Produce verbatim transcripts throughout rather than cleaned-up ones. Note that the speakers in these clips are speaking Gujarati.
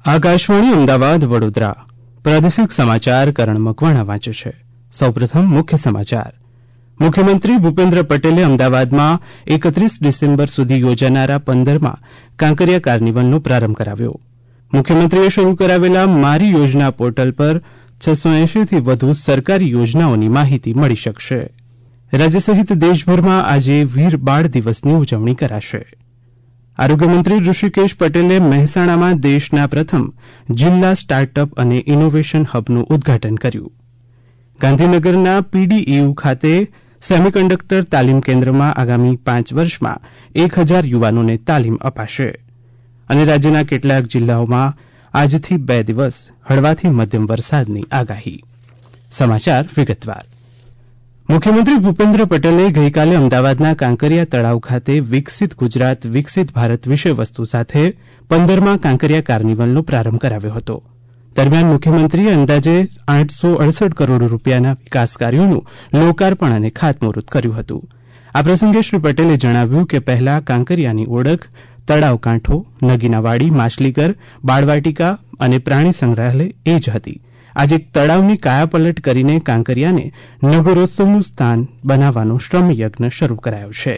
આકાશવાણી અમદાવાદ વડોદરા પ્રાદેશિક સમાચાર કરણ મકવાણા વાંચે છે. સૌપ્રથમ મુખ્ય સમાચાર. મુખ્યમંત્રી ભૂપેન્દ્ર પટેલે અમદાવાદમાં એકત્રીસ ડિસેમ્બર સુધી યોજાનારા પંદરમાં કાંકરિયા કાર્નિવલનો પ્રારંભ કરાવ્યો. મુખ્યમંત્રીએ શરૂ કરાવેલા મારી યોજના પોર્ટલ પર છસો એંશીથી વધુ સરકારી યોજનાઓની માહિતી મળી શકશે. રાજ્ય સહિત દેશભરમાં આજે વીર બાળ દિવસની ઉજવણી કરાશે. આરોગ્યમંત્રી ઋષિકેશ પટેલે મહેસાણામાં દેશના પ્રથમ જિલ્લા સ્ટાર્ટઅપ અને ઇનોવેશન હબનું ઉદ્ઘાટન કર્યું. ગાંધીનગરના પીડીઈયુ ખાતે સેમિકન્ડક્ટર તાલીમ કેન્દ્રમાં આગામી પાંચ વર્ષમાં એક હજાર યુવાનોને તાલીમ અપાશે. અને રાજ્યના કેટલાક જિલ્લાઓમાં આજથી બે દિવસ હળવાથી મધ્યમ વરસાદની આગાહી. સમાચાર વિગતવાર. મુખ્યમંત્રી ભૂપેન્દ્ર પટેલે ગઈકાલે અમદાવાદના કાંકરિયા તળાવ ખાતે વિકસિત ગુજરાત વિકસિત ભારત વિષય વસ્તુ સાથે પંદરમાં કાંકરિયા કાર્નિવલનો પ્રારંભ કરાવ્યો હતો. દરમિયાન મુખ્યમંત્રીએ અંદાજે આઠસો અડસઠ કરોડ રૂપિયાના વિકાસ કાર્યોનું લોકાર્પણ અને ખાતમુહૂર્ત કર્યું હતું. આ પ્રસંગે શ્રી પટેલે જણાવ્યું કે પહેલા કાંકરિયાની ઓળખ તળાવ કાંઠો, નગીનાવાડી, માછલીઘર, બાળવાટિકા અને પ્રાણી સંગ્રહાલય એ જ હતી. આજે તળાવની કાયાપલટ કરીને કાંકરિયાને નગરોત્સવનું સ્થાન બનાવવાનો શ્રમયજ્ઞ શરૂ કરાયો છે.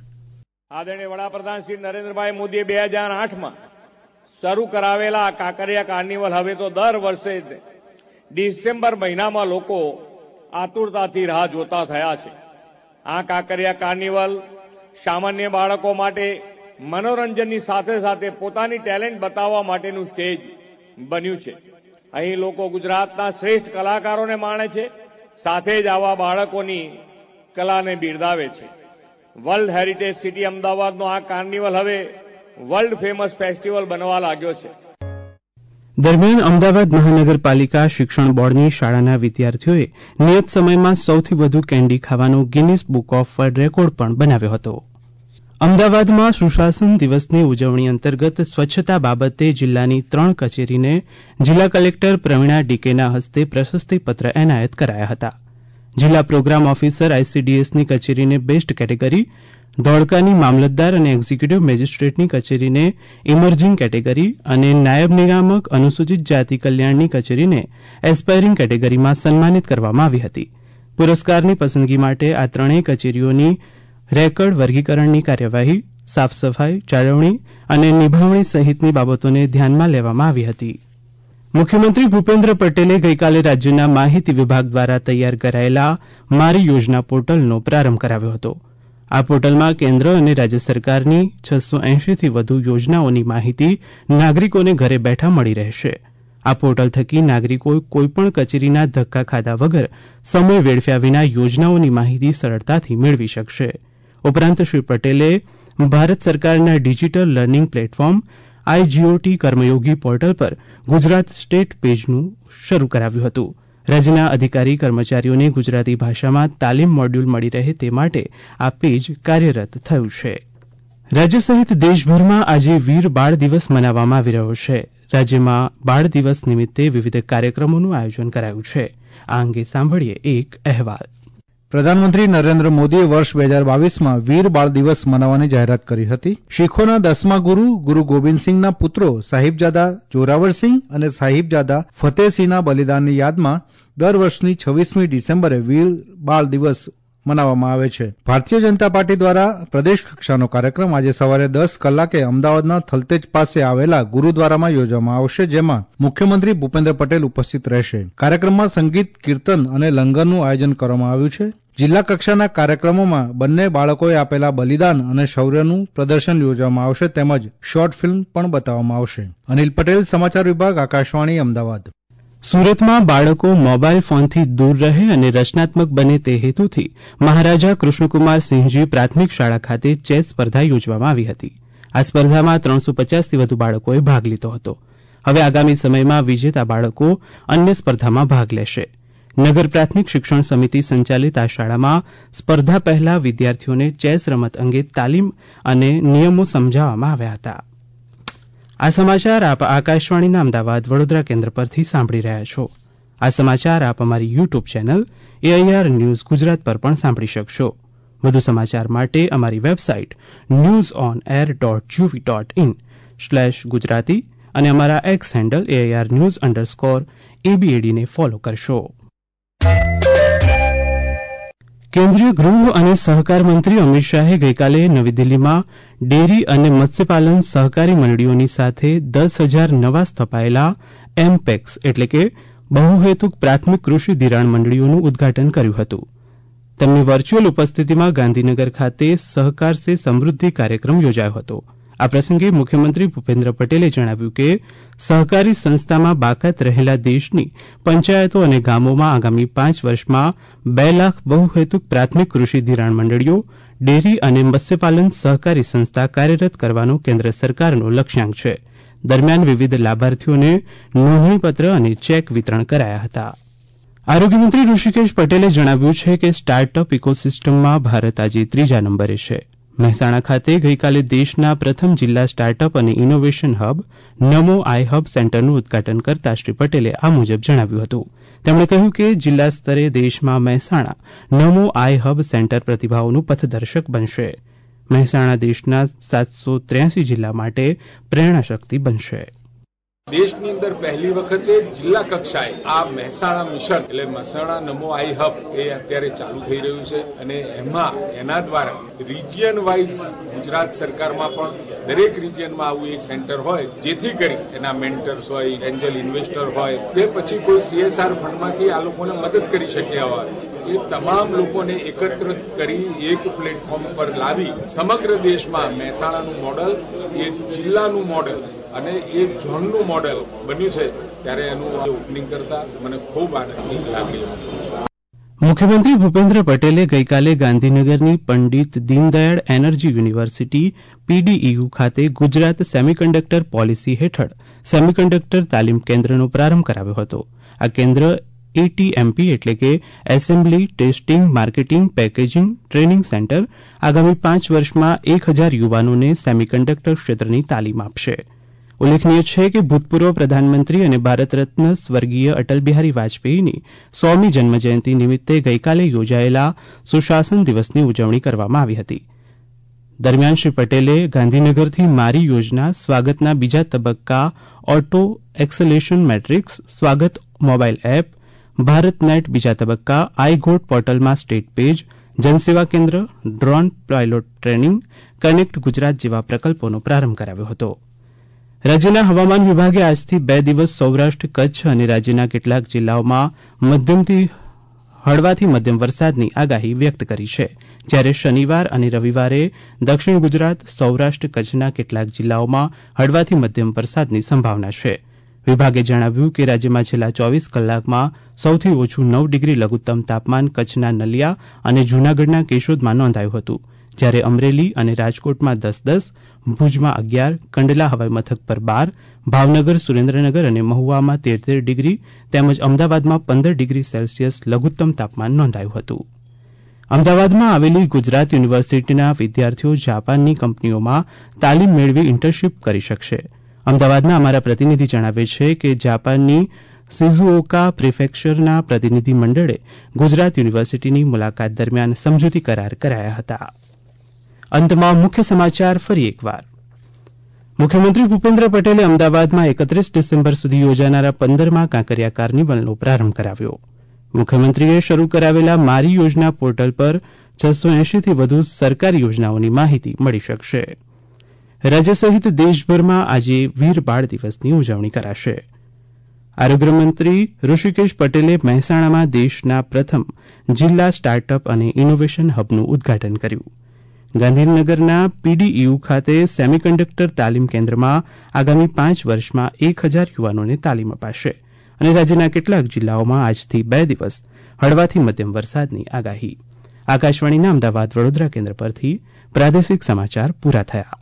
આદરણીય વડાપ્રધાન શ્રી નરેન્દ્રભાઈ મોદીએ બે હજાર આઠમાં શરૂ કરાવેલા આ કાંકરિયા કાર્નિવલ હવે તો દર વર્ષે ડિસેમ્બર મહિનામાં લોકો આતુરતાથી રાહ જોતા થયા છે. આ કાંકરિયા કાર્નિવલ સામાન્ય બાળકો માટે મનોરંજનની સાથે સાથે પોતાની ટેલેન્ટ બતાવવા માટેનું સ્ટેજ બન્યું છે. અહીં લોકો ગુજરાતના શ્રેષ્ઠ કલાકારોને માણે છે, સાથે જ આવા બાળકોની કલાને બિરદાવે છે. વર્લ્ડ હેરિટેજ સિટી અમદાવાદનો આ કાર્નિવલ હવે વર્લ્ડ ફેમસ ફેસ્ટિવલ બનવા લાગ્યો છે. દરમિયાન અમદાવાદ મહાનગરપાલિકા શિક્ષણ બોર્ડની શાળાના વિદ્યાર્થીઓએ નિયત સમયમાં સૌથી વધુ કેન્ડી ખાવાનો Guinness book of world record પણ બનાવ્યો હતો. અમદાવાદમાં સુશાસન દિવસની ઉજવણી અંતર્ગત સ્વચ્છતા બાબતે જિલ્લાની ત્રણ કચેરીને જિલ્લા કલેક્ટર પ્રવીણા ડીકેના હસ્તે પ્રશસ્તિપત્ર એનાયત કરાયા હતા. જિલ્લા પ્રોગ્રામ ઓફિસર આઈસીડીએસની કચેરીને બેસ્ટ કેટેગરી, ધોળકાની મામલતદાર અને એક્ઝિક્યુટિવ મેજિસ્ટ્રેટની કચેરીને ઇમર્જિંગ કેટેગરી અને નાયબ નિયામક અનુસૂચિત જાતિ કલ્યાણની કચેરીને એસ્પાયરિંગ કેટેગરીમાં સન્માનિત કરવામાં આવી હતી. પુરસ્કારની પસંદગી માટે આ ત્રણેય કચેરીઓની રેકર્ડ વર્ગીકરણની કાર્યવાહી, સાફ સફાઈ, જાળવણી અને નિભાવણી સહિતની બાબતોને ધ્યાનમાં લેવામાં આવી હતી. મુખ્યમંત્રી ભૂપેન્દ્ર પટેલે ગઈકાલે રાજ્યના માહિતી વિભાગ દ્વારા તૈયાર કરાયેલા મારી યોજના પોર્ટલનો પ્રારંભ કરાવ્યો હતો. આ પોર્ટલમાં કેન્દ્ર અને રાજ્ય સરકારની છસો એંશીથી વધુ યોજનાઓની માહિતી નાગરિકોને ઘરે બેઠા મળી રહેશે. આ પોર્ટલ થકી નાગરિકો કોઈપણ કચેરીના ધક્કા ખાધા વગર સમય વેડફ્યા વિના યોજનાઓની માહિતી સરળતાથી મેળવી શકશે. ઉપરાંત શ્રી પટેલે ભારત સરકારના digital learning platform IGOT Karmayogi portal પર ગુજરાત સ્ટેટ પેજનું શરૂ કરાવ્યું હતું. રાજ્યના અધિકારી કર્મચારીઓને ગુજરાતી ભાષામાં તાલીમ મોડ્યુલ મળી રહે તે માટે આ પેજ કાર્યરત થયું છે. રાજ્ય સહિત દેશભરમાં આજે વીર બાળ દિવસ મનાવવામાં આવી રહ્યો છે. રાજ્યમાં બાળ દિવસ નિમિત્તે વિવિધ કાર્યક્રમોનું આયોજન કરાયું છે. આ અંગે સાંભળીએ એક અહેવાલ. પ્રધાનમંત્રી નરેન્દ્ર મોદીએ વર્ષ બે હજાર બાવીસમાં વીર બાળ દિવસ મનાવવાની જાહેરાત કરી હતી. શીખોના દસમા ગુરુ ગુરુ ગોબિંદસિંહના પુત્રો સાહિબજાદા જોરાવરસિંહ અને સાહિબજાદા ફતેહસિંહના બલિદાનની યાદમાં દર વર્ષની છવ્વીસમી ડિસેમ્બરે વીર બાળ દિવસ મનાવવામાં આવે છે. ભારતીય જનતા પાર્ટી દ્વારા પ્રદેશ કક્ષાનો કાર્યક્રમ આજે સવારે દસ કલાકે અમદાવાદના થલતેજ પાસે આવેલા ગુરુદ્વારામાં યોજવામાં આવશે, જેમાં મુખ્યમંત્રી ભૂપેન્દ્ર પટેલ ઉપસ્થિત રહેશે. કાર્યક્રમમાં સંગીત, કીર્તન અને લંગરનું આયોજન કરવામાં આવ્યું છે. જિલ્લા કક્ષાના કાર્યક્રમોમાં બંને બાળકોએ આપેલા બલિદાન અને શૌર્યનું પ્રદર્શન યોજવામાં આવશે, તેમજ શોર્ટ ફિલ્મ પણ બતાવવામાં આવશે. અનિલ પટેલ, સમાચાર વિભાગ, આકાશવાણી, અમદાવાદ. સુરતમાં બાળકો મોબાઈલ ફોનથી દૂર રહે અને રચનાત્મક બને તે હેતુથી મહારાજા કૃષ્ણકુમાર સિંહજી પ્રાથમિક શાળા ખાતે ચેસ સ્પર્ધા યોજવામાં આવી હતી. આ સ્પર્ધામાં ત્રણસો પચાસથી વધુ બાળકોએ ભાગ લીધો હતો. હવે આગામી સમયમાં વિજેતા બાળકો અન્ય સ્પર્ધામાં ભાગ લેશે. નગર પ્રાથમિક શિક્ષણ સમિતિ સંચાલિત આ શાળામાં સ્પર્ધા પહેલા વિદ્યાર્થીઓને ચેસ રમત અંગે તાલીમ અને નિયમો સમજાવવામાં આવ્યા હતા. આ સમાચાર આપ આકાશવાણીના અમદાવાદ વડોદરા કેન્દ્ર પરથી સાંભળી રહ્યા છો. આ સમાચાર આપ અમારી YouTube channel AIR news Gujarat પર પણ સાંભળી શકશો. વધુ સમાચાર માટે અમારી website news on air dot gov dot in slash Gujarati અને અમારા X handle AIR news underscore એબીએડીને ફોલો કરશો. કેન્દ્રીય ગૃહ અને સહકાર મંત્રી અમિત શાહે ગઈકાલે નવી દિલ્હીમાં ડેરી અને મત્સ્યપાલન સહકારી મંડળીઓની સાથે દસ હજાર નવા સ્થપાયેલા એમપેક્સ એટલે કે બહુહેતુક પ્રાથમિક કૃષિ ધિરાણ મંડળીઓનું ઉદઘાટન કર્યું હતું. તેમની વર્ચ્યુઅલ ઉપસ્થિતિમાં ગાંધીનગર ખાતે સહકાર સે સમૃદ્ધિ કાર્યક્રમ યોજાયો હતો. આ પ્રસંગે મુખ્યમંત્રી ભૂપેન્દ્ર પટેલે જણાવ્યું કે સહકારી સંસ્થામાં બાકાત રહેલા દેશની પંચાયતો અને ગામોમાં આગામી પાંચ વર્ષમાં બે લાખ બહુહેતુક પ્રાથમિક કૃષિ ધિરાણ મંડળીઓ, ડેરી અને મત્સ્યપાલન સહકારી સંસ્થા કાર્યરત કરવાનો કેન્દ્ર સરકારનો લક્ષ્યાંક છે. દરમિયાન વિવિધ લાભાર્થીઓને નોંધણીપત્ર અને ચેક વિતરણ કરાયા હતા. આરોગ્યમંત્રી ઋષિકેશ પટેલે જણાવ્યું છે કે સ્ટાર્ટઅપ ઇકોસિસ્ટમમાં ભારત આજે ત્રીજા નંબરે છે. મહેસાણા ખાતે ગઈકાલે દેશના પ્રથમ જિલ્લા સ્ટાર્ટઅપ અને innovation hub Namo I hub સેન્ટરનું ઉદઘાટન કરતા શ્રી પટેલે આ મુજબ જણાવ્યું હતું. તેમણે કહ્યું કે જિલ્લા સ્તરે દેશમાં Mehsana Namo I hub centre પ્રતિભાઓનું પથદર્શક બનશે. મહેસાણા દેશના સાતસો ત્ર્યાસી જિલ્લા માટે પ્રેરણા શક્તિ બનશે. દેશની અંદર પહેલી વખતે જિલ્લા કક્ષાએ આ મહેસાણા મિશન એટલે મહેસાણા નમો આઈ હબ એ અત્યારે ચાલુ થઈ રહ્યું છે અને એમાં એના દ્વારા રિજિયન વાઇઝ ગુજરાત સરકારમાં પણ દરેક રિજિયનમાં આવું એક સેન્ટર હોય જેથી કરી એના મેન્ટર્સ હોય, એન્જલ ઇન્વેસ્ટર હોય કે પછી કોઈ સીએસઆર ફંડમાંથી આ લોકોને મદદ કરી શક્યા હોય એ તમામ લોકોને એકત્રિત કરી એક પ્લેટફોર્મ પર લાવી સમગ્ર દેશમાં મહેસાણાનું મોડલ એ જિલ્લાનું મોડલ અને એ ઝોનનું મોડેલ બન્યું છે ત્યારે એનું ઓપનિંગ કરતા મને ખૂબ આનંદની લાગણી છે. મુખ્યમંત્રી ભૂપેન્દ્ર પટેલે ગઈકાલે ગાંધીનગરની Pandit Deendayal energy university PDEU ખાતે ગુજરાત સેમિકન્ડક્ટર પોલિસી હેઠળ સેમિકન્ડક્ટર તાલીમ કેન્દ્રનો પ્રારંભ કરાવ્યો હતો. આ કેન્દ્ર એટીએમપી એટલે કે assembly, testing, marketing, packaging training centre આગામી પાંચ વર્ષમાં એક હજાર યુવાનોને સેમિકન્ડક્ટર ક્ષેત્રની તાલીમ આપશે. ઉલ્લેખનીય છે કે ભૂતપૂર્વ પ્રધાનમંત્રી અને ભારત રત્ન સ્વર્ગીય અટલ બિહારી વાજપેયીની સોમી જન્મજયંતિ નિમિત્તે ગઈકાલે યોજાયેલા સુશાસન દિવસની ઉજવણી કરવામાં આવી હતી. દરમિયાન શ્રી પટેલે ગાંધીનગરથી મારી યોજના, સ્વાગતના બીજા તબક્કા auto escalation matrix, Swagat mobile app, Bharat net બીજા તબક્કા, આઈ ગોટ પોર્ટલમાં સ્ટેટ પેજ, જનસેવા કેન્દ્ર, drone pilot training, connect Gujarat જેવા પ્રકલ્પોનો પ્રારંભ કરાવ્યો હતો. રાજ્યના હવામાન વિભાગે આજથી બે દિવસ સૌરાષ્ટ્ર, કચ્છ અને રાજ્યના કેટલાક જિલ્લાઓમાં મધ્યમથી હળવાથી મધ્યમ વરસાદની આગાહી વ્યક્ત કરી છે. જ્યારે શનિવાર અને રવિવારે દક્ષિણ ગુજરાત, સૌરાષ્ટ્ર, કચ્છના કેટલાક જિલ્લાઓમાં હળવાથી મધ્યમ વરસાદની સંભાવના છે. વિભાગે જણાવ્યું કે રાજ્યમાં છેલ્લા ચોવીસ કલાકમાં સૌથી ઓછું નવ ડિગ્રી લઘુત્તમ તાપમાન કચ્છના નલિયા અને જૂનાગઢના કેશોદમાં નોંધાયું હતું. જ્યારે અમરેલી અને રાજકોટમાં દસ દસ, ભુજમાં અગિયાર, કંડલા હવાઈ મથક પર બાર, ભાવનગર, સુરેન્દ્રનગર અને મહુવામાં તેર તેર ડિગ્રી તેમજ અમદાવાદમાં પંદર ડિગ્રી સેલ્સિયસ લઘુત્તમ તાપમાન નોંધાયું હતું. અમદાવાદમાં આવેલી ગુજરાત યુનિવર્સિટીના વિદ્યાર્થીઓ જાપાનની કંપનીઓમાં તાલીમ મેળવી ઇન્ટર્નશીપ કરી શકશે. અમદાવાદના અમારા પ્રતિનિધિ જણાવે છે કે જાપાનની સિઝુઓકા પ્રિફેક્ચરના પ્રતિનિધિ મંડળે ગુજરાત યુનિવર્સિટીની મુલાકાત દરમિયાન સમજૂતી કરાર કરાયા હતા. અંતમાં મુખ્ય સમાચાર ફરી એકવાર. મુખ્યમંત્રી ભૂપેન્દ્ર પટેલે અમદાવાદમાં એકત્રીસ ડિસેમ્બર સુધી યોજાનારા પંદરમા કાંકરિયા કાર્નિવલનો પ્રારંભ કરાવ્યો. મુખ્યમંત્રીએ શરૂ કરાવેલા મારી યોજના પોર્ટલ પર છસો એંશીથી વધુ સરકારી યોજનાઓની માહિતી મળી શકશે. રાજ્ય સહિત દેશભરમાં આજે વીર બાળ દિવસની ઉજવણી કરાશે. આરોગ્યમંત્રી ઋષિકેશ પટેલે મહેસાણામાં દેશના પ્રથમ જિલ્લા સ્ટાર્ટઅપ અને ઇનોવેશન હબનું ઉદઘાટન કર્યું. ગાંધીનગરના પીડીઈયુ ખાતે સેમિકન્ડક્ટર તાલીમ કેન્દ્રમાં આગામી પાંચ વર્ષમાં એક હજાર યુવાનોને તાલીમ અપાશે. અને રાજ્યના કેટલાક જિલ્લાઓમાં આજથી બે દિવસ હળવાથી મધ્યમ વરસાદની આગાહી. આકાશવાણીના અમદાવાદ વડોદરા કેન્દ્ર પરથી પ્રાદેશિક સમાચાર પૂરા થયા.